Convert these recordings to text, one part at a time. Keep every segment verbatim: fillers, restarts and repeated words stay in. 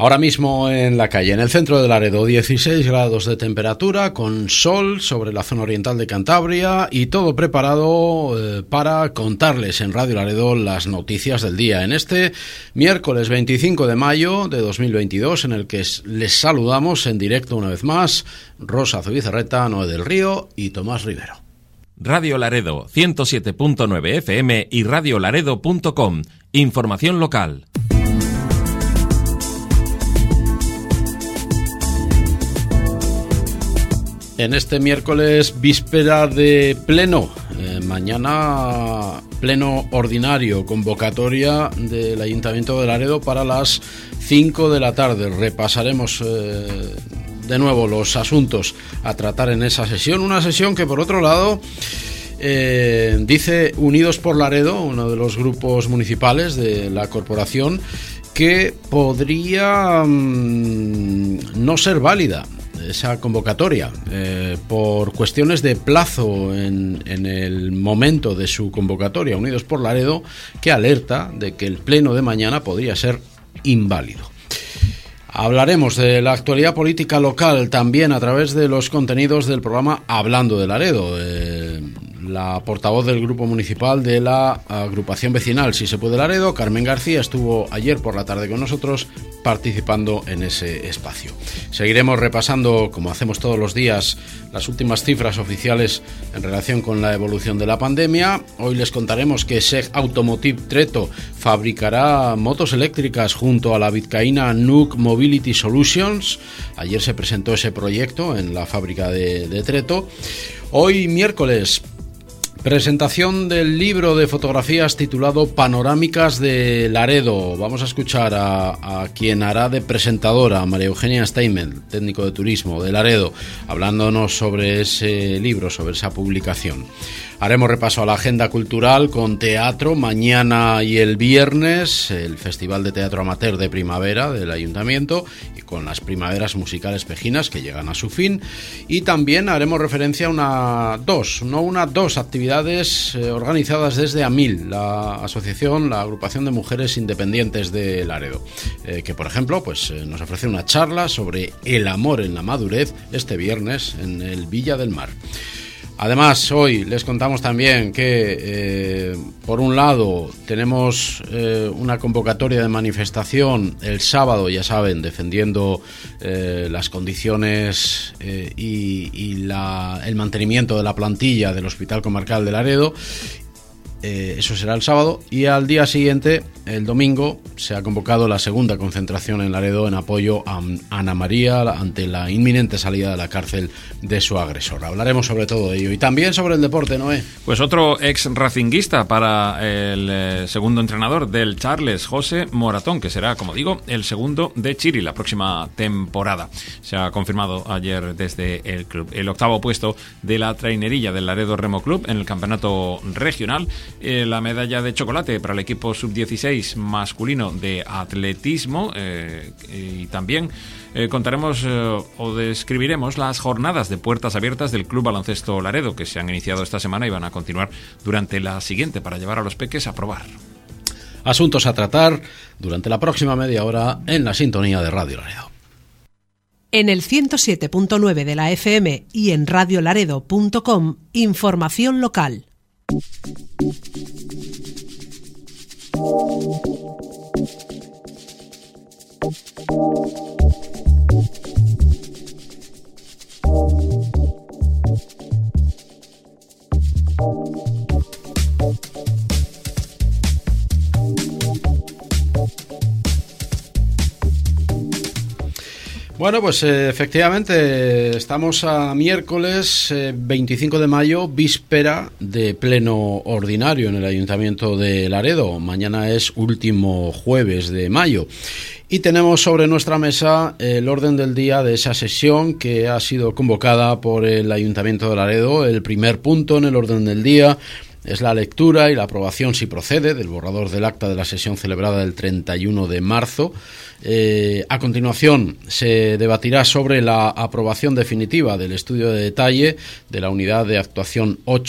Ahora mismo en la calle, en el centro de Laredo, dieciséis grados de temperatura, con sol sobre la zona oriental de Cantabria y todo preparado eh, para contarles en Radio Laredo las noticias del día. En este miércoles veinticinco de mayo de dos mil veintidós, en el que les saludamos en directo una vez más, Rosa Zubizarreta, Noé del Río y Tomás Rivero. Radio Laredo, ciento siete punto nueve F M y radio laredo punto com. Información local. En este miércoles, víspera de pleno, eh, mañana pleno ordinario, convocatoria del Ayuntamiento de Laredo para las cinco de la tarde. Repasaremos eh, de nuevo los asuntos a tratar en esa sesión, una sesión que por otro lado eh, dice Unidos por Laredo, uno de los grupos municipales de la corporación, que podría mmm, no ser válida esa convocatoria eh, por cuestiones de plazo en, en el momento de su convocatoria. Unidos por Laredo, que alerta de que el pleno de mañana podría ser inválido. Hablaremos de la actualidad política local también a través de los contenidos del programa Hablando de Laredo. Eh, la portavoz del grupo municipal de la agrupación vecinal Si se puede Laredo, Carmen García, estuvo ayer por la tarde con nosotros participando en ese espacio. Seguiremos repasando, como hacemos todos los días, las últimas cifras oficiales en relación con la evolución de la pandemia. Hoy les contaremos que Seg Automotive Treto fabricará motos eléctricas junto a la vizcaína Nuc Mobility Solutions. Ayer se presentó ese proyecto en la fábrica de, de Treto. Hoy miércoles, presentación del libro de fotografías titulado Panorámicas de Laredo. Vamos a escuchar a, a quien hará de presentadora, a María Eugenia Steinmetz, técnico de turismo de Laredo, hablándonos sobre ese libro, sobre esa publicación. Haremos repaso a la agenda cultural con teatro mañana y el viernes, el Festival de Teatro Amateur de Primavera del Ayuntamiento y con las primaveras musicales pejinas que llegan a su fin. Y también haremos referencia a una, dos, no una, dos actividades eh, organizadas desde AMIL, la asociación, la agrupación de mujeres independientes de Laredo, eh, que por ejemplo pues eh, nos ofrece una charla sobre el amor en la madurez este viernes en el Villa del Mar. Además, hoy les contamos también que, eh, por un lado, tenemos eh, una convocatoria de manifestación el sábado, ya saben, defendiendo eh, las condiciones eh, y, y la, el mantenimiento de la plantilla del Hospital Comarcal de Laredo. Eh, eso será el sábado, y al día siguiente, el domingo, se ha convocado la segunda concentración en Laredo en apoyo a Ana María ante la inminente salida de la cárcel de su agresor. Hablaremos sobre todo ello y también sobre el deporte, Noé. Pues otro ex racinguista para el eh, segundo entrenador del Charles, José Moratón, que será, como digo, el segundo de Chiri la próxima temporada. Se ha confirmado ayer desde el club. El octavo puesto de la trainerilla del Laredo Remo Club en el campeonato regional. Eh, la medalla de chocolate para el equipo sub dieciséis masculino de atletismo eh, y también eh, contaremos eh, o describiremos las jornadas de puertas abiertas del Club Baloncesto Laredo, que se han iniciado esta semana y van a continuar durante la siguiente para llevar a los peques a probar. Asuntos a tratar durante la próxima media hora en la sintonía de Radio Laredo. En el ciento siete punto nueve de la F M y en radio laredo punto com, información local. Bueno, pues eh, efectivamente estamos a miércoles eh, veinticinco de mayo, víspera de pleno ordinario en el Ayuntamiento de Laredo. Mañana es último jueves de mayo y tenemos sobre nuestra mesa el orden del día de esa sesión que ha sido convocada por el Ayuntamiento de Laredo. El primer punto en el orden del día es la lectura y la aprobación, si procede, del borrador del acta de la sesión celebrada el treinta y uno de marzo. Eh, a continuación se debatirá sobre la aprobación definitiva del estudio de detalle de la unidad de actuación ocho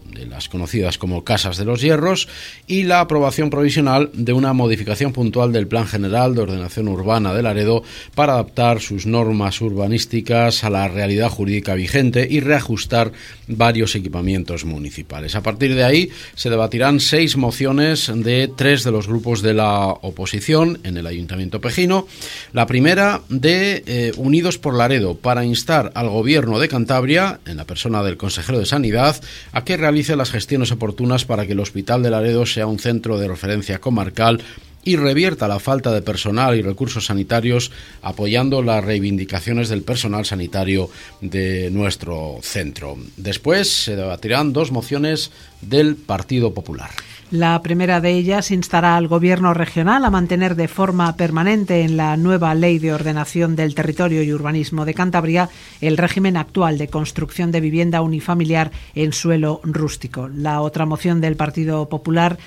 de las conocidas como Casas de los Hierros, y la aprobación provisional de una modificación puntual del Plan General de Ordenación Urbana de Laredo para adaptar sus normas urbanísticas a la realidad jurídica vigente y reajustar varios equipamientos municipales. A partir de ahí se debatirán seis mociones de tres de los grupos de la oposición en el Ayuntamiento pejino. La primera de eh, Unidos por Laredo, para instar al Gobierno de Cantabria, en la persona del consejero de Sanidad, a que realice las gestiones oportunas para que el Hospital de Laredo sea un centro de referencia comarcal y revierta la falta de personal y recursos sanitarios, apoyando las reivindicaciones del personal sanitario de nuestro centro. Después se debatirán dos mociones del Partido Popular. La primera de ellas instará al Gobierno regional a mantener de forma permanente en la nueva Ley de Ordenación del Territorio y Urbanismo de Cantabria el régimen actual de construcción de vivienda unifamiliar en suelo rústico. La otra moción del Partido Popular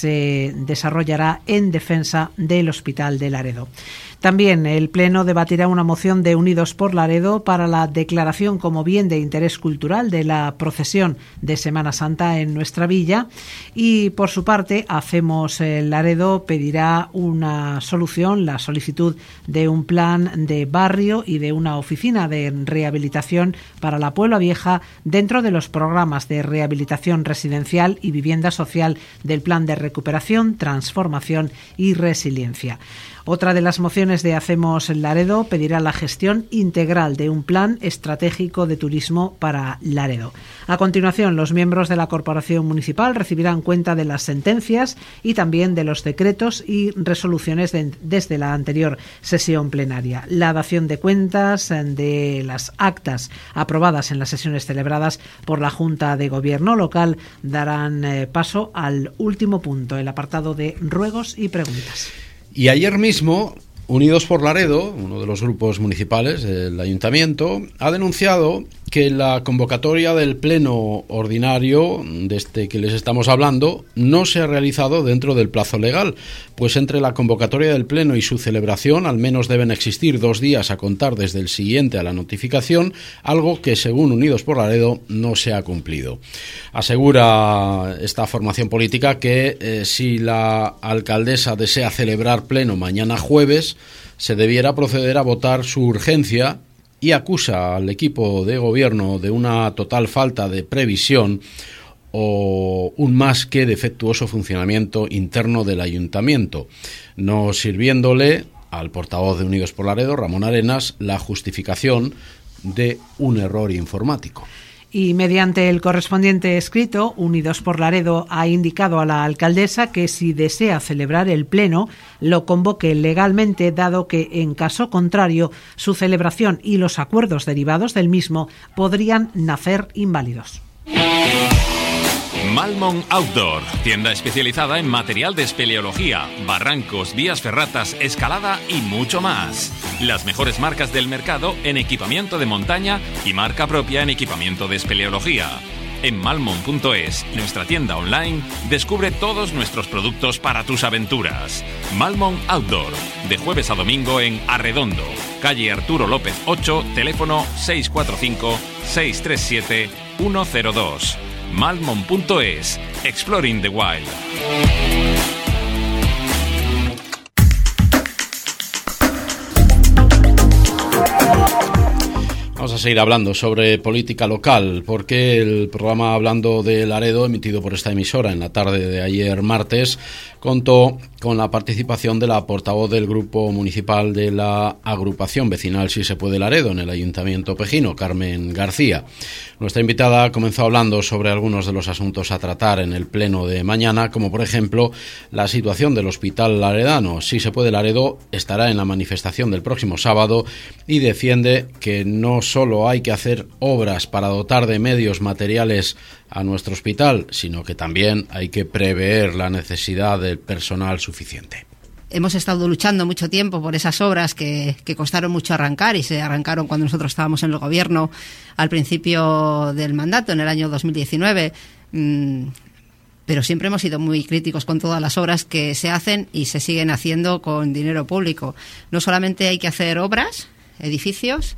se desarrollará en defensa del Hospital de Laredo. También el Pleno debatirá una moción de Unidos por Laredo para la declaración como bien de interés cultural de la procesión de Semana Santa en nuestra villa, y por su parte Hacemos Laredo pedirá una solución, la solicitud de un plan de barrio y de una oficina de rehabilitación para la Puebla Vieja dentro de los programas de rehabilitación residencial y vivienda social del Plan de Recuperación, Transformación y Resiliencia. Otra de las mociones de Hacemos Laredo pedirá la gestión integral de un plan estratégico de turismo para Laredo. A continuación, los miembros de la Corporación Municipal recibirán cuenta de las sentencias y también de los decretos y resoluciones de, desde la anterior sesión plenaria. La dación de cuentas de las actas aprobadas en las sesiones celebradas por la Junta de Gobierno local darán eh, paso al último punto, el apartado de ruegos y preguntas. Y ayer mismo, Unidos por Laredo, uno de los grupos municipales del Ayuntamiento, ha denunciado que la convocatoria del pleno ordinario de este que les estamos hablando no se ha realizado dentro del plazo legal, pues entre la convocatoria del pleno y su celebración al menos deben existir dos días a contar desde el siguiente a la notificación, algo que según Unidos por Laredo no se ha cumplido. Asegura esta formación política que eh, si la alcaldesa desea celebrar pleno mañana jueves, se debiera proceder a votar su urgencia, y acusa al equipo de gobierno de una total falta de previsión o un más que defectuoso funcionamiento interno del ayuntamiento, no sirviéndole al portavoz de Unidos por Laredo, Ramón Arenas, la justificación de un error informático. Y mediante el correspondiente escrito, Unidos por Laredo ha indicado a la alcaldesa que si desea celebrar el pleno, lo convoque legalmente, dado que, en caso contrario, su celebración y los acuerdos derivados del mismo podrían nacer inválidos. Malmon Outdoor, tienda especializada en material de espeleología, barrancos, vías ferratas, escalada y mucho más. Las mejores marcas del mercado en equipamiento de montaña y marca propia en equipamiento de espeleología. En malmon punto es, nuestra tienda online, descubre todos nuestros productos para tus aventuras. Malmon Outdoor, de jueves a domingo en Arredondo, calle Arturo López ocho, teléfono seis cuatro cinco, seis tres siete, uno cero dos. malmon punto es, Exploring the Wild. Vamos a seguir hablando sobre política local, porque el programa Hablando de Laredo, emitido por esta emisora en la tarde de ayer martes, contó con la participación de la portavoz del Grupo Municipal de la Agrupación Vecinal Si se puede Laredo en el Ayuntamiento pejino, Carmen García. Nuestra invitada comenzó hablando sobre algunos de los asuntos a tratar en el pleno de mañana, como por ejemplo la situación del Hospital Laredano. Si se puede Laredo estará en la manifestación del próximo sábado y defiende que no solo hay que hacer obras para dotar de medios materiales a nuestro hospital, sino que también hay que prever la necesidad del personal suficiente. Hemos estado luchando mucho tiempo por esas obras que, que costaron mucho arrancar y se arrancaron cuando nosotros estábamos en el gobierno al principio del mandato, en el año dos mil diecinueve. Mm, pero siempre hemos sido muy críticos con todas las obras que se hacen y se siguen haciendo con dinero público. No solamente hay que hacer obras, edificios,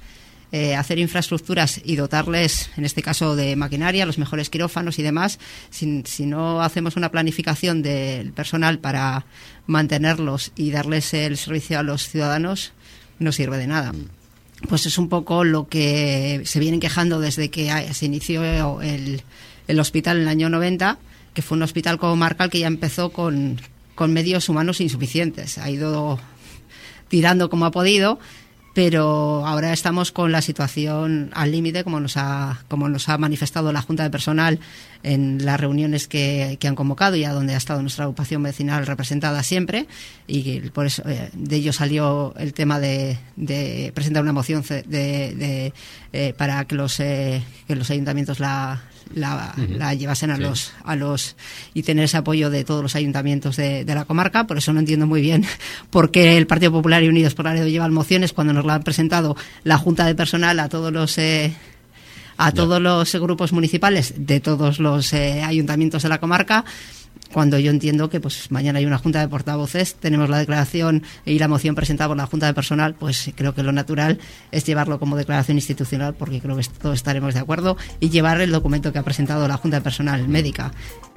eh, hacer infraestructuras y dotarles, en este caso, de maquinaria, los mejores quirófanos y demás, si, si no hacemos una planificación del personal para mantenerlos y darles el servicio a los ciudadanos, no sirve de nada. Pues es un poco lo que se vienen quejando desde que se inició el, el hospital en el año noventa, que fue un hospital comarcal que ya empezó con, con medios humanos insuficientes. Ha ido tirando como ha podido, pero ahora estamos con la situación al límite, como nos ha como nos ha manifestado la Junta de Personal en las reuniones que, que han convocado y a donde ha estado nuestra agrupación vecinal representada siempre, y por eso eh, de ello salió el tema de, de presentar una moción de, de, eh, para que los eh, que los ayuntamientos la La, uh-huh. la llevasen a sí. los a los y tener ese apoyo de todos los ayuntamientos de, de la comarca. Por eso no entiendo muy bien por qué el Partido Popular y Unidos por Laredo llevan mociones cuando nos la han presentado la Junta de Personal a todos los eh, a todos yeah. los grupos municipales de todos los eh, ayuntamientos de la comarca, cuando yo entiendo que pues mañana hay una junta de portavoces, tenemos la declaración y la moción presentada por la Junta de Personal, pues creo que lo natural es llevarlo como declaración institucional, porque creo que todos estaremos de acuerdo, y llevar el documento que ha presentado la Junta de Personal médica.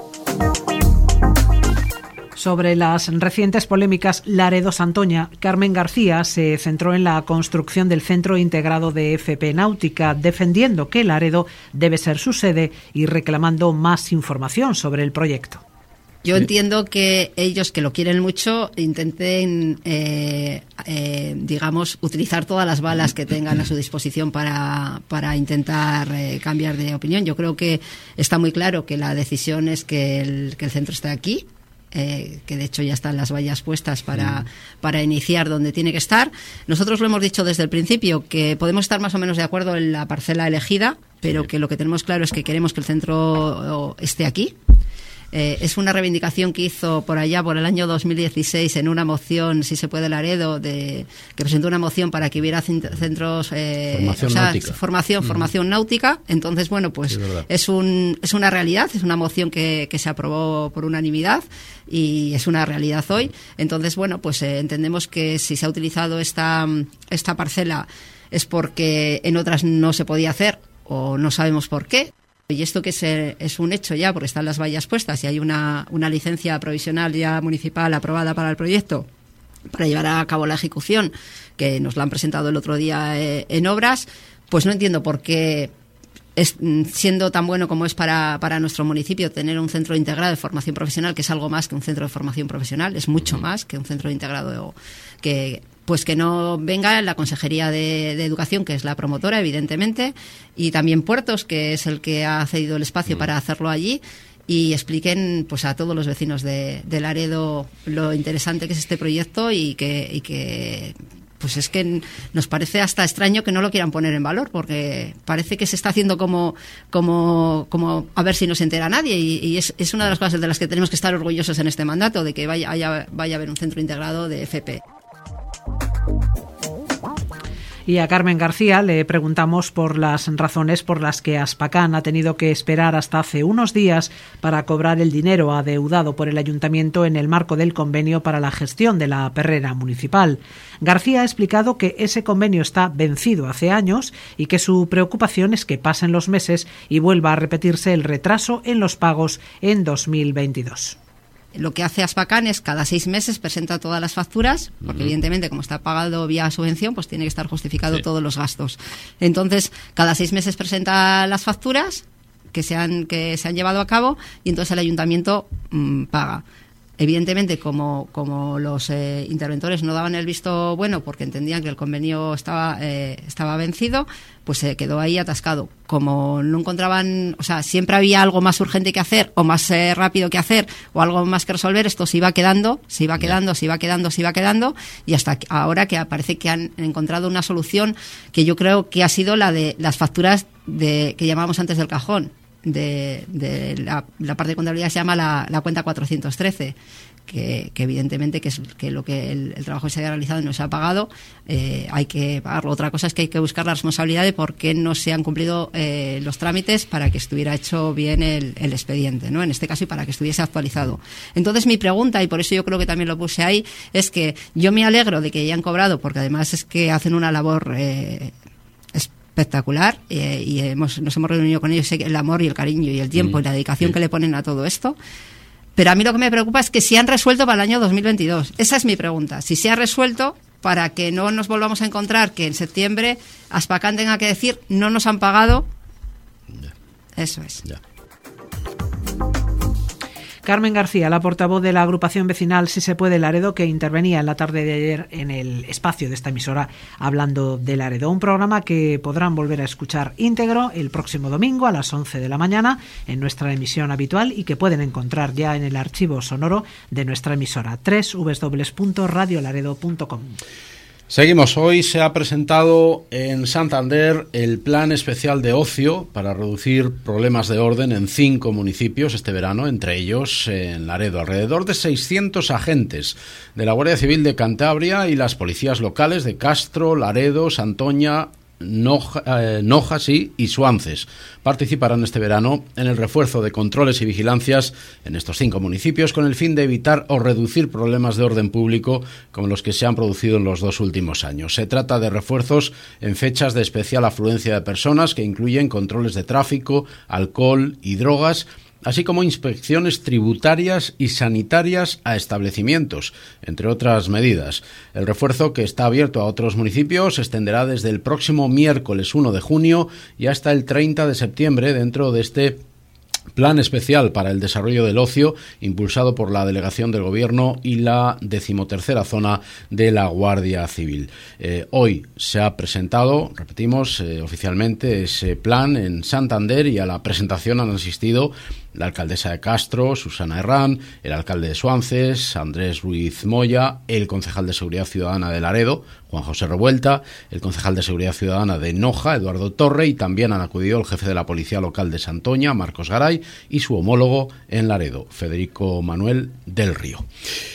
Sobre las recientes polémicas Laredo-Santoña, Carmen García se centró en la construcción del Centro Integrado de F P Náutica, defendiendo que Laredo debe ser su sede y reclamando más información sobre el proyecto. Yo entiendo que ellos, que lo quieren mucho, intenten, eh, eh, digamos, utilizar todas las balas que tengan a su disposición para, para intentar eh, cambiar de opinión. Yo creo que está muy claro que la decisión es que el, que el centro esté aquí. Eh, que de hecho ya están las vallas puestas para, mm. para iniciar donde tiene que estar. Nosotros lo hemos dicho desde el principio, que podemos estar más o menos de acuerdo en la parcela elegida, pero que lo que tenemos claro es que queremos que el centro esté aquí. Eh, es una reivindicación que hizo por allá, por el año dos mil dieciséis, en una moción, si se puede, Laredo, de, que presentó una moción para que hubiera centros... Eh, formación o sea, náutica. Formación, formación mm. náutica. Entonces, bueno, pues sí, es, es, un, es una realidad, es una moción que, que se aprobó por unanimidad y es una realidad hoy. Entonces, bueno, pues eh, entendemos que si se ha utilizado esta, esta parcela es porque en otras no se podía hacer o no sabemos por qué. Y esto que es, es un hecho ya, porque están las vallas puestas y hay una, una licencia provisional ya municipal aprobada para el proyecto, para llevar a cabo la ejecución, que nos la han presentado el otro día eh, en obras, pues no entiendo por qué, es, siendo tan bueno como es para, para nuestro municipio tener un centro integrado de formación profesional, que es algo más que un centro de formación profesional, es mucho más que un centro integrado de, que... pues que no venga la Consejería de, de Educación, que es la promotora, evidentemente, y también Puertos, que es el que ha cedido el espacio mm. para hacerlo allí, y expliquen pues a todos los vecinos de, de Laredo lo interesante que es este proyecto y que, y que pues es que nos parece hasta extraño que no lo quieran poner en valor, porque parece que se está haciendo como como como a ver si no se entera nadie, y, y es, es una de las cosas de las que tenemos que estar orgullosos en este mandato, de que vaya, haya, vaya a haber un centro integrado de F P. Y a Carmen García le preguntamos por las razones por las que Aspacán ha tenido que esperar hasta hace unos días para cobrar el dinero adeudado por el ayuntamiento en el marco del convenio para la gestión de la perrera municipal. García ha explicado que ese convenio está vencido hace años y que su preocupación es que pasen los meses y vuelva a repetirse el retraso en los pagos en dos mil veintidós. Lo que hace Aspacán es cada seis meses presenta todas las facturas, porque uh-huh. evidentemente como está pagado vía subvención, pues tiene que estar justificado sí. todos los gastos. Entonces, cada seis meses presenta las facturas que se han, que se han llevado a cabo y entonces el ayuntamiento mmm, paga. Evidentemente, como, como los eh, interventores no daban el visto bueno porque entendían que el convenio estaba, eh, estaba vencido, pues se quedó ahí atascado. Como no encontraban, o sea, siempre había algo más urgente que hacer o más eh, rápido que hacer o algo más que resolver, esto se iba quedando, se iba quedando, se iba quedando, se iba quedando y hasta ahora que parece que han encontrado una solución que yo creo que ha sido la de las facturas de que llamábamos antes del cajón. De, de la, la parte de contabilidad se llama la, la cuenta cuatrocientos trece, que, que evidentemente que es que lo que el, el trabajo que se haya realizado no se ha pagado, eh, hay que pagarlo. Otra cosa es que hay que buscar la responsabilidad de por qué no se han cumplido eh, los trámites para que estuviera hecho bien el, el expediente, ¿no? En este caso, y para que estuviese actualizado. Entonces mi pregunta, y por eso yo creo que también lo puse ahí, es que yo me alegro de que hayan cobrado, porque además es que hacen una labor eh, espectacular, eh, y hemos, nos hemos reunido con ellos, sé que el amor y el cariño y el tiempo mm, y la dedicación sí. que le ponen a todo esto. Pero a mí lo que me preocupa es que si han resuelto para el año dos mil veintidós. Esa es mi pregunta. Si se ha resuelto para que no nos volvamos a encontrar que en septiembre Aspacán tenga que decir no nos han pagado. Ya. Eso es. Ya. Carmen García, la portavoz de la agrupación vecinal Si se puede Laredo, que intervenía en la tarde de ayer en el espacio de esta emisora hablando de Laredo. Un programa que podrán volver a escuchar íntegro el próximo domingo a las once de la mañana en nuestra emisión habitual y que pueden encontrar ya en el archivo sonoro de nuestra emisora doble u doble u doble u punto radio laredo punto com. Seguimos. Hoy se ha presentado en Santander el Plan Especial de Ocio para reducir problemas de orden en cinco municipios este verano, entre ellos en Laredo. Alrededor de seiscientos agentes de la Guardia Civil de Cantabria y las policías locales de Castro, Laredo, Santoña, Noja, eh, Nojas y, y Suances participarán este verano en el refuerzo de controles y vigilancias en estos cinco municipios con el fin de evitar o reducir problemas de orden público como los que se han producido en los dos últimos años. Se trata de refuerzos en fechas de especial afluencia de personas que incluyen controles de tráfico, alcohol y drogas, así como inspecciones tributarias y sanitarias a establecimientos, entre otras medidas. El refuerzo, que está abierto a otros municipios, se extenderá desde el próximo miércoles uno de junio y hasta el treinta de septiembre dentro de este Plan Especial para el Desarrollo del Ocio, impulsado por la Delegación del Gobierno y la decimotercera Zona de la Guardia Civil. Eh, hoy se ha presentado, repetimos, eh, oficialmente ese plan en Santander y a la presentación han asistido la alcaldesa de Castro, Susana Herrán, el alcalde de Suances, Andrés Ruiz Moya, el concejal de Seguridad Ciudadana de Laredo, Juan José Revuelta, el concejal de Seguridad Ciudadana de Noja, Eduardo Torre, y también han acudido el jefe de la Policía Local de Santoña, Marcos Garay, y su homólogo en Laredo, Federico Manuel del Río.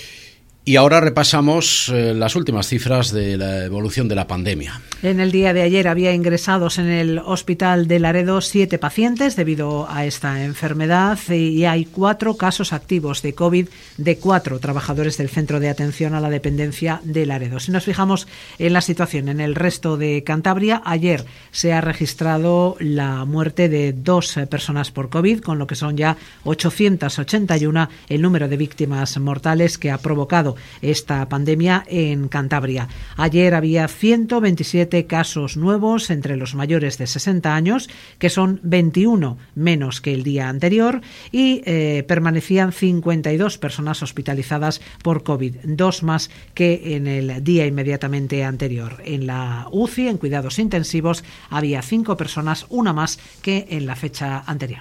Y ahora repasamos eh, las últimas cifras de la evolución de la pandemia. En el día de ayer había ingresados en el hospital de Laredo siete pacientes debido a esta enfermedad y hay cuatro casos activos de COVID de cuatro trabajadores del Centro de Atención a la Dependencia de Laredo. Si nos fijamos en la situación en el resto de Cantabria, ayer se ha registrado la muerte de dos personas por COVID, con lo que son ya ochocientos ochenta y uno el número de víctimas mortales que ha provocado esta pandemia en Cantabria. Ayer había ciento veintisiete casos nuevos entre los mayores de sesenta años, que son veintiuno menos que el día anterior, y eh, permanecían cincuenta y dos personas hospitalizadas por COVID, dos más que en el día inmediatamente anterior. En la U C I, en cuidados intensivos, había cinco personas, una más que en la fecha anterior.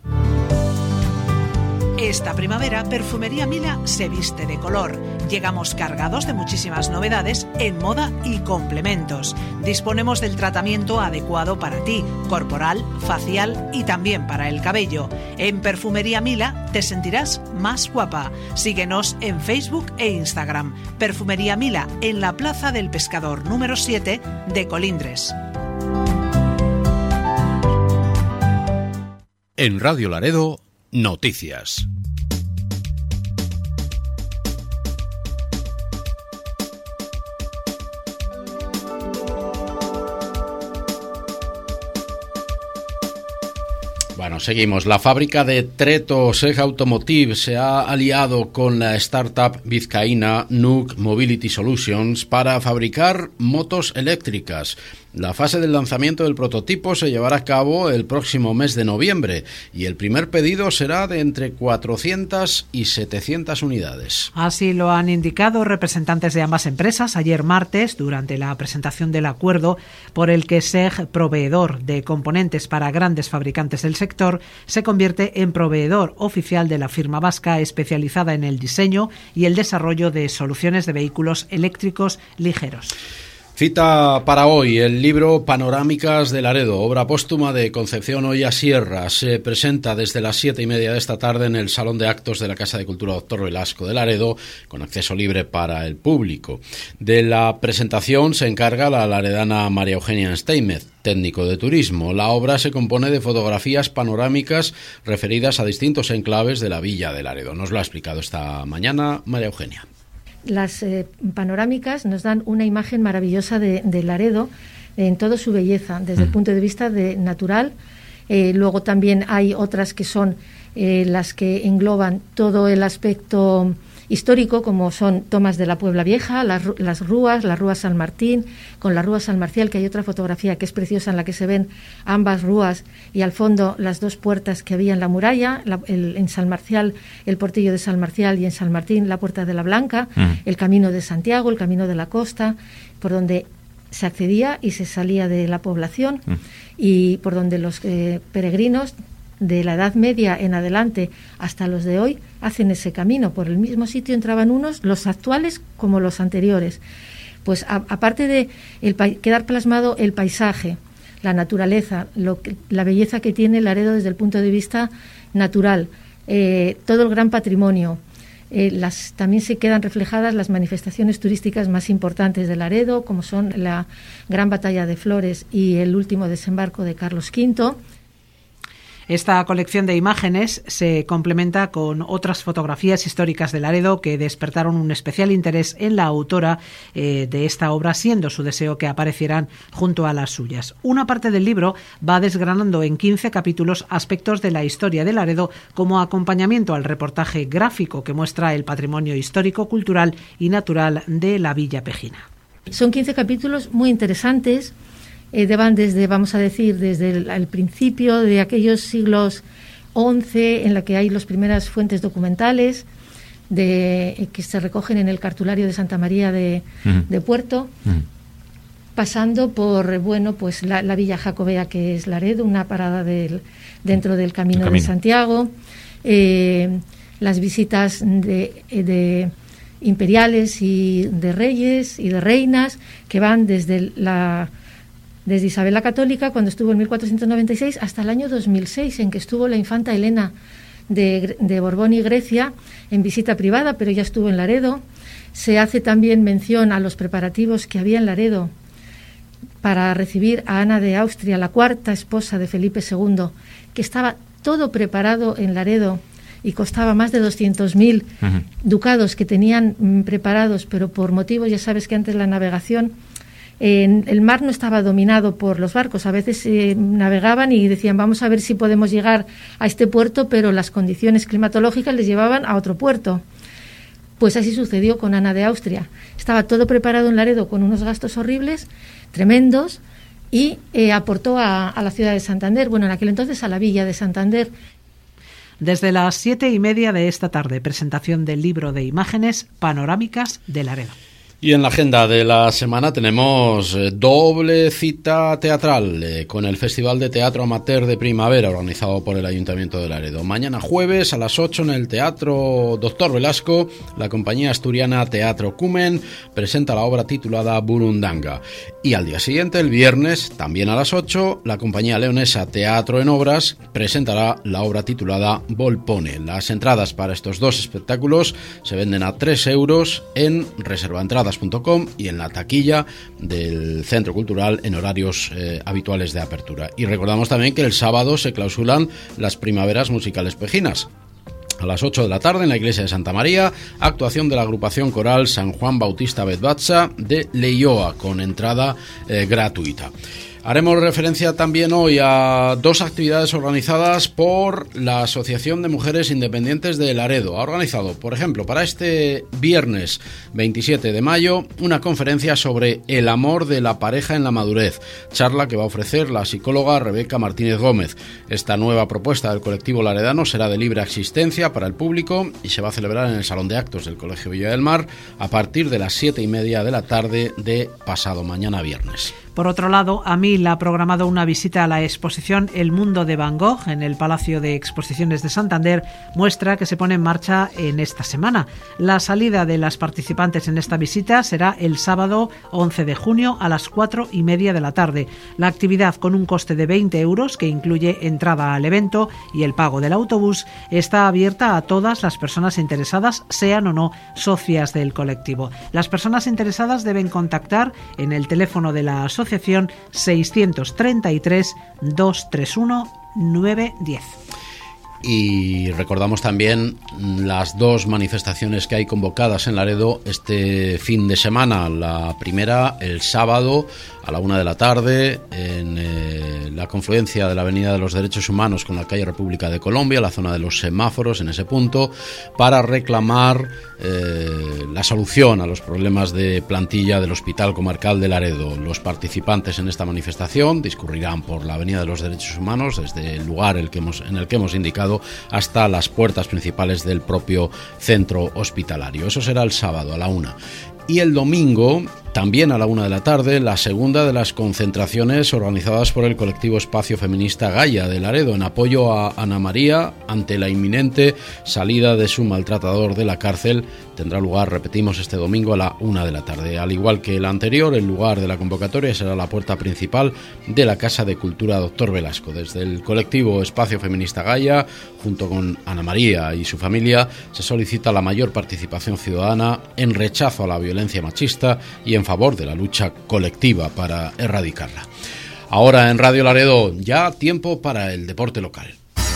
Esta primavera, Perfumería Mila se viste de color. Llegamos cargados de muchísimas novedades en moda y complementos. Disponemos del tratamiento adecuado para ti, corporal, facial y también para el cabello. En Perfumería Mila te sentirás más guapa. Síguenos en Facebook e Instagram. Perfumería Mila, en la Plaza del Pescador número siete de Colindres. En Radio Laredo, noticias. Bueno, seguimos. La fábrica de Treto Seg Automotive se ha aliado con la startup vizcaína Nuuk Mobility Solutions para fabricar motos eléctricas. La fase del lanzamiento del prototipo se llevará a cabo el próximo mes de noviembre y el primer pedido será de entre cuatrocientas y setecientas unidades. Así lo han indicado representantes de ambas empresas ayer martes durante la presentación del acuerdo por el que Seg, proveedor de componentes para grandes fabricantes del sector, se convierte en proveedor oficial de la firma vasca especializada en el diseño y el desarrollo de soluciones de vehículos eléctricos ligeros. Cita para hoy el libro Panorámicas de Laredo, obra póstuma de Concepción Oya Sierra. Se presenta desde las siete y media de esta tarde en el Salón de Actos de la Casa de Cultura Doctor Velasco de Laredo, con acceso libre para el público. De la presentación se encarga la laredana María Eugenia Steinmetz, técnico de turismo. La obra se compone de fotografías panorámicas referidas a distintos enclaves de la villa de Laredo. Nos lo ha explicado esta mañana María Eugenia. Las eh, panorámicas nos dan una imagen maravillosa de, de Laredo, en toda su belleza, desde mm. el punto de vista de natural. Eh, luego también hay otras que son eh, las que engloban todo el aspecto histórico, como son tomas de la Puebla Vieja, las, las rúas, la Rúa San Martín, con la Rúa San Marcial, que hay otra fotografía que es preciosa en la que se ven ambas rúas y al fondo las dos puertas que había en la muralla, la, el, en San Marcial el portillo de San Marcial y en San Martín la Puerta de la Blanca, mm. el Camino de Santiago, el Camino de la Costa, por donde se accedía y se salía de la población mm. y por donde los eh, peregrinos de la Edad Media en adelante hasta los de hoy hacen ese camino. Por el mismo sitio entraban unos, los actuales como los anteriores. Pues a, aparte de el, quedar plasmado el paisaje, la naturaleza, lo que, la belleza que tiene Laredo desde el punto de vista natural, eh, todo el gran patrimonio. Eh, las, también se quedan reflejadas las manifestaciones turísticas más importantes de Laredo, como son la Gran Batalla de Flores y el último desembarco de Carlos quinto. Esta colección de imágenes se complementa con otras fotografías históricas de Laredo que despertaron un especial interés en la autora eh, de esta obra, siendo su deseo que aparecieran junto a las suyas. Una parte del libro va desgranando en quince capítulos aspectos de la historia de Laredo como acompañamiento al reportaje gráfico que muestra el patrimonio histórico, cultural y natural de la Villa Pejina. Son quince capítulos muy interesantes. Eh, van desde, vamos a decir, desde el, el principio de aquellos siglos once, en la que hay las primeras fuentes documentales de, eh, que se recogen en el cartulario de Santa María de, uh-huh. de Puerto, uh-huh. pasando por, bueno, pues la, la Villa Jacobea, que es Laredo, una parada del, dentro del Camino, camino. de Santiago, eh, las visitas de, de imperiales y de reyes y de reinas, que van desde la desde Isabel la Católica, cuando estuvo en mil cuatrocientos noventa y seis, hasta el año dos mil seis, en que estuvo la infanta Elena de, de Borbón y Grecia en visita privada, pero ya estuvo en Laredo. Se hace también mención a los preparativos que había en Laredo para recibir a Ana de Austria, la cuarta esposa de Felipe segundo, que estaba todo preparado en Laredo y costaba más de doscientos mil uh-huh. ducados que tenían mm, preparados, pero por motivos, ya sabes que antes la navegación, eh, el mar no estaba dominado por los barcos. A veces eh, navegaban y decían, vamos a ver si podemos llegar a este puerto, pero las condiciones climatológicas les llevaban a otro puerto. Pues así sucedió con Ana de Austria. Estaba todo preparado en Laredo con unos gastos horribles, tremendos, y eh, aportó a, a la ciudad de Santander, bueno, en aquel entonces a la villa de Santander. Desde las siete y media de esta tarde, presentación del libro de imágenes panorámicas de Laredo. Y en la agenda de la semana tenemos eh, doble cita teatral eh, con el Festival de Teatro Amateur de Primavera organizado por el Ayuntamiento de Laredo. Mañana jueves a las ocho en el Teatro Doctor Velasco, la compañía asturiana Teatro Cumen presenta la obra titulada Burundanga. Y al día siguiente, el viernes, también a las ocho, la compañía leonesa Teatro en Obras presentará la obra titulada Volpone. Las entradas para estos dos espectáculos se venden a tres euros en Reserva Entradas punto com y en la taquilla del Centro Cultural en horarios eh, habituales de apertura. Y recordamos también que el sábado se clausuran las primaveras musicales pejinas. A las ocho de la tarde en la iglesia de Santa María, actuación de la agrupación coral San Juan Bautista Betbatza de Leioa con entrada eh, gratuita. Haremos referencia también hoy a dos actividades organizadas por la Asociación de Mujeres Independientes de Laredo. Ha organizado, por ejemplo, para este viernes veintisiete de mayo, una conferencia sobre el amor de la pareja en la madurez, charla que va a ofrecer la psicóloga Rebeca Martínez Gómez. Esta nueva propuesta del colectivo laredano será de libre asistencia para el público y se va a celebrar en el Salón de Actos del Colegio Villa del Mar a partir de las siete y media de la tarde de pasado mañana viernes. Por otro lado, AMIL ha programado una visita a la exposición El Mundo de Van Gogh en el Palacio de Exposiciones de Santander, muestra que se pone en marcha en esta semana. La salida de las participantes en esta visita será el sábado once de junio a las cuatro y media de la tarde. La actividad, con un coste de veinte euros, que incluye entrada al evento y el pago del autobús, está abierta a todas las personas interesadas, sean o no socias del colectivo. Las personas interesadas deben contactar en el teléfono de la asociación seiscientos treinta y tres, doscientos treinta y uno, nueve diez. Y recordamos también las dos manifestaciones que hay convocadas en Laredo este fin de semana. La primera, el sábado, a la una de la tarde, en eh, la confluencia de la Avenida de los Derechos Humanos con la calle República de Colombia, la zona de los semáforos, en ese punto, para reclamar eh, la solución a los problemas de plantilla del Hospital Comarcal de Laredo. Los participantes en esta manifestación discurrirán por la Avenida de los Derechos Humanos, desde el lugar el que hemos, en el que hemos indicado, hasta las puertas principales del propio centro hospitalario. Eso será el sábado a la una. Y el domingo, también a la una de la tarde, la segunda de las concentraciones organizadas por el colectivo Espacio Feminista Gaia de Laredo en apoyo a Ana María ante la inminente salida de su maltratador de la cárcel. Tendrá lugar, repetimos, este domingo a la una de la tarde. Al igual que el anterior, el lugar de la convocatoria será la puerta principal de la Casa de Cultura Doctor Velasco. Desde el colectivo Espacio Feminista Gaia, junto con Ana María y su familia, se solicita la mayor participación ciudadana en rechazo a la violencia machista y en favor de la lucha colectiva para erradicarla. Ahora en Radio Laredo, ya tiempo para el deporte local.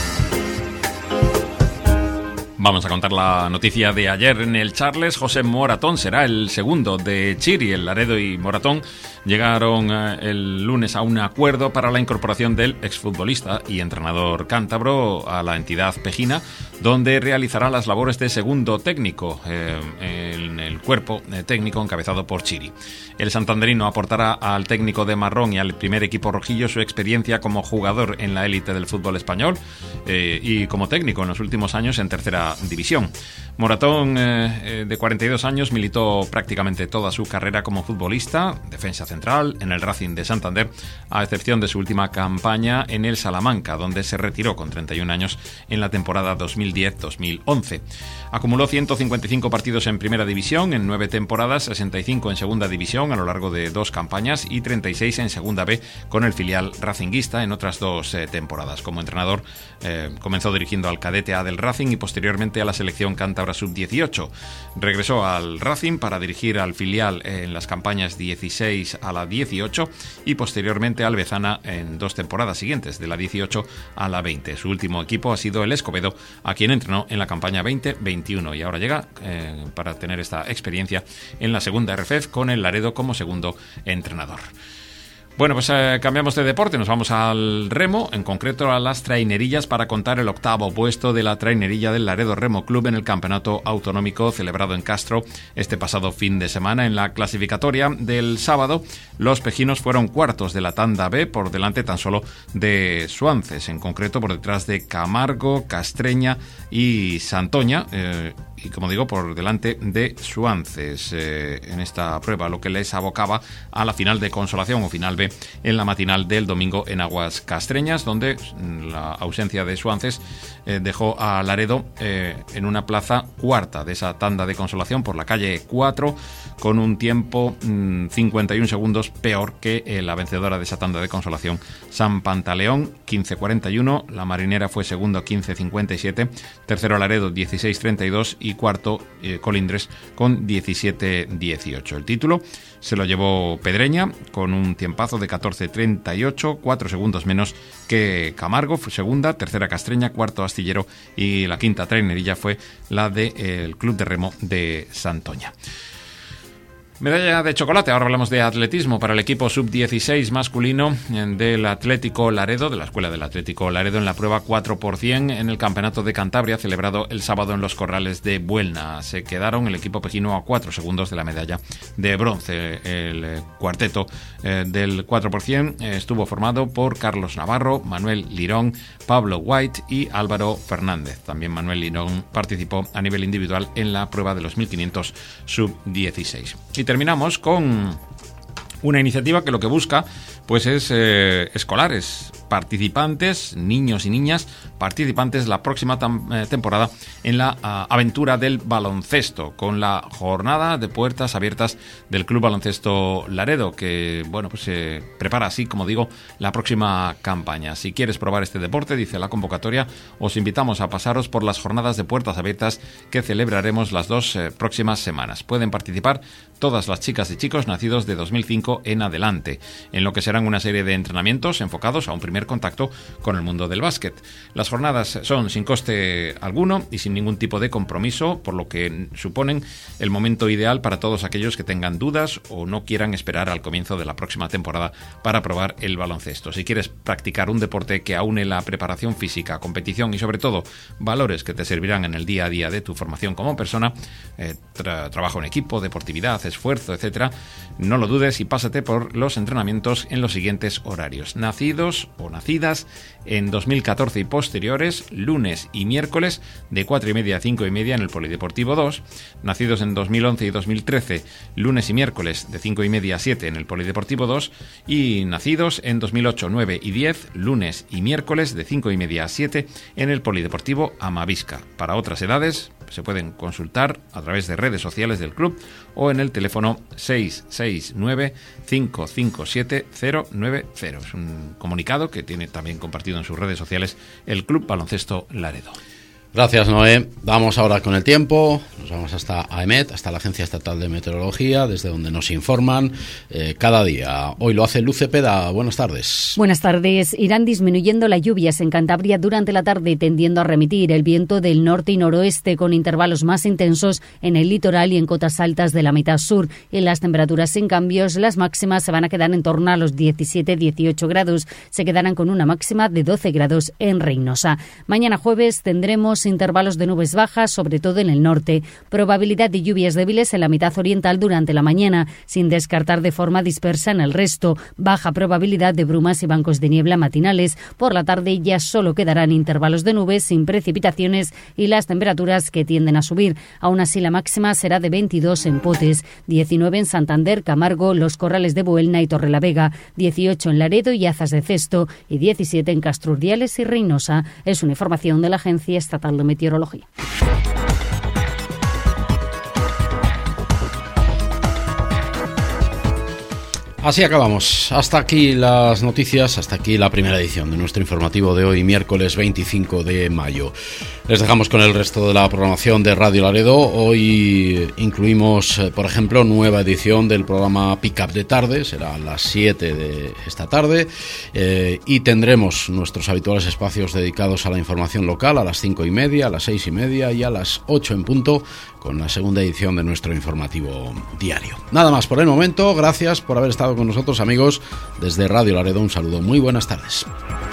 Vamos a contar la noticia de ayer en el Charles. José Moratón será el segundo de Chiri. El Laredo y Moratón llegaron eh, el lunes a un acuerdo para la incorporación del exfutbolista y entrenador cántabro a la entidad pejina, donde realizará las labores de segundo técnico eh, en el cuerpo eh, técnico encabezado por Chiri. El santanderino aportará al técnico de Marrón y al primer equipo rojillo su experiencia como jugador en la élite del fútbol español eh, y como técnico en los últimos años en tercera división. Moratón, eh, de cuarenta y dos años, militó prácticamente toda su carrera como futbolista, defensa central, en el Racing de Santander, a excepción de su última campaña en el Salamanca, donde se retiró con treinta y un años en la temporada dos mil diez dos mil once. Acumuló ciento cincuenta y cinco partidos en primera división en nueve temporadas, sesenta y cinco en segunda división a lo largo de dos campañas y treinta y seis en segunda B con el filial racinguista en otras dos eh, temporadas. Como entrenador eh, comenzó dirigiendo al cadete A del Racing y posteriormente a la selección cántabra sub dieciocho. Regresó al Racing para dirigir al filial en las campañas dieciséis a la dieciocho y posteriormente al Bezana en dos temporadas siguientes, de la dieciocho a la veinte. Su último equipo ha sido el Escobedo, a quien entrenó en la campaña veinte veintiuno, y ahora llega eh, para tener esta experiencia en la segunda R F E F con el Laredo como segundo entrenador. Bueno, pues eh, cambiamos de deporte, nos vamos al remo, en concreto a las trainerillas, para contar el octavo puesto de la trainerilla del Laredo Remo Club en el campeonato autonómico celebrado en Castro este pasado fin de semana. En la clasificatoria del sábado, los pejinos fueron cuartos de la tanda B, por delante tan solo de Suances, en concreto por detrás de Camargo, Castreña y Santoña, eh, y como digo, por delante de Suances eh, en esta prueba, lo que les abocaba a la final de consolación o final B en la matinal del domingo en aguas castreñas, donde la ausencia de Suances eh, dejó a Laredo eh, en una plaza cuarta de esa tanda de consolación por la calle cuatro, con un tiempo mmm, cincuenta y un segundos peor que eh, la vencedora de esa tanda de consolación, San Pantaleón, quince cuarenta y uno, la Marinera fue segundo, quince cincuenta y siete, tercero Laredo, dieciséis treinta y dos y cuarto eh, Colindres con diecisiete dieciocho. El título se lo llevó Pedreña con un tiempazo de catorce treinta y ocho, cuatro segundos menos que Camargo, fue segunda, tercera Castreña, cuarto Astillero y la quinta trainerilla fue la del de, Club de Remo de Santoña. Medalla de chocolate. Ahora hablamos de atletismo para el equipo sub dieciséis masculino del Atlético Laredo, de la Escuela del Atlético Laredo, en la prueba cuatro por cien en el Campeonato de Cantabria celebrado el sábado en los Corrales de Buelna. Se quedaron el equipo pejino a cuatro segundos de la medalla de bronce. El cuarteto eh, del cuatro por cien estuvo formado por Carlos Navarro, Manuel Lirón, Pablo White y Álvaro Fernández. También Manuel Lirón participó a nivel individual en la prueba de los mil quinientos sub dieciséis. Y terminamos con una iniciativa que lo que busca pues es eh, escolares, participantes, niños y niñas, participantes la próxima tam- eh, temporada en la uh, aventura del baloncesto, con la jornada de puertas abiertas del Club Baloncesto Laredo, que bueno pues se eh, prepara así, como digo, la próxima campaña. Si quieres probar este deporte, dice la convocatoria, os invitamos a pasaros por las jornadas de puertas abiertas que celebraremos las dos eh, próximas semanas. Pueden participar todas las chicas y chicos nacidos de dos mil cinco en adelante, en lo que serán una serie de entrenamientos enfocados a un primer tener contacto con el mundo del básquet. Las jornadas son sin coste alguno y sin ningún tipo de compromiso, por lo que suponen el momento ideal para todos aquellos que tengan dudas o no quieran esperar al comienzo de la próxima temporada para probar el baloncesto. Si quieres practicar un deporte que aúne la preparación física, competición y sobre todo valores que te servirán en el día a día de tu formación como persona, eh, tra- trabajo en equipo, deportividad, esfuerzo, etcétera, no lo dudes y pásate por los entrenamientos en los siguientes horarios. Nacidos o nacidas en dos mil catorce y posteriores, lunes y miércoles de cuatro y media a cinco y media en el Polideportivo dos. Nacidos en dos mil once y dos mil trece, lunes y miércoles de cinco y media a siete en el Polideportivo dos. Y nacidos en dos mil ocho, nueve y diez, lunes y miércoles de cinco y media a siete en el Polideportivo Amavisca. Para otras edades se pueden consultar a través de redes sociales del club o en el teléfono seis seis nueve, cinco cinco siete, cero nueve cero. Es un comunicado que tiene también compartido en sus redes sociales el Club Baloncesto Laredo. Gracias, Noé. Vamos ahora con el tiempo. Nos vamos hasta AEMET, hasta la Agencia Estatal de Meteorología, desde donde nos informan eh, cada día. Hoy lo hace Luz Cepeda. Buenas tardes. Buenas tardes. Irán disminuyendo las lluvias en Cantabria durante la tarde, tendiendo a remitir el viento del norte y noroeste con intervalos más intensos en el litoral y en cotas altas de la mitad sur. En las temperaturas sin cambios, las máximas se van a quedar en torno a los diecisiete a dieciocho grados. Se quedarán con una máxima de doce grados en Reynosa. Mañana jueves tendremos intervalos de nubes bajas, sobre todo en el norte. Probabilidad de lluvias débiles en la mitad oriental durante la mañana, sin descartar de forma dispersa en el resto. Baja probabilidad de brumas y bancos de niebla matinales. Por la tarde ya solo quedarán intervalos de nubes sin precipitaciones y las temperaturas que tienden a subir. Aún así, la máxima será de veintidós en Potes, diecinueve en Santander, Camargo, Los Corrales de Buelna y Torrelavega, dieciocho en Laredo y Azas de Cesto y diecisiete en Castrurdiales y Reynosa. Es una información de la Agencia Estatal de Meteorología. Así acabamos. Hasta aquí las noticias, hasta aquí la primera edición de nuestro informativo de hoy, miércoles veinticinco de mayo. Les dejamos con el resto de la programación de Radio Laredo. Hoy incluimos, por ejemplo, nueva edición del programa Pick Up de tarde, será a las siete de esta tarde, eh, y tendremos nuestros habituales espacios dedicados a la información local a las cinco y media, a las seis y media y a las ocho en punto, con la segunda edición de nuestro informativo diario. Nada más por el momento. Gracias por haber estado con nosotros, amigos. Desde Radio Laredo, un saludo. Muy buenas tardes.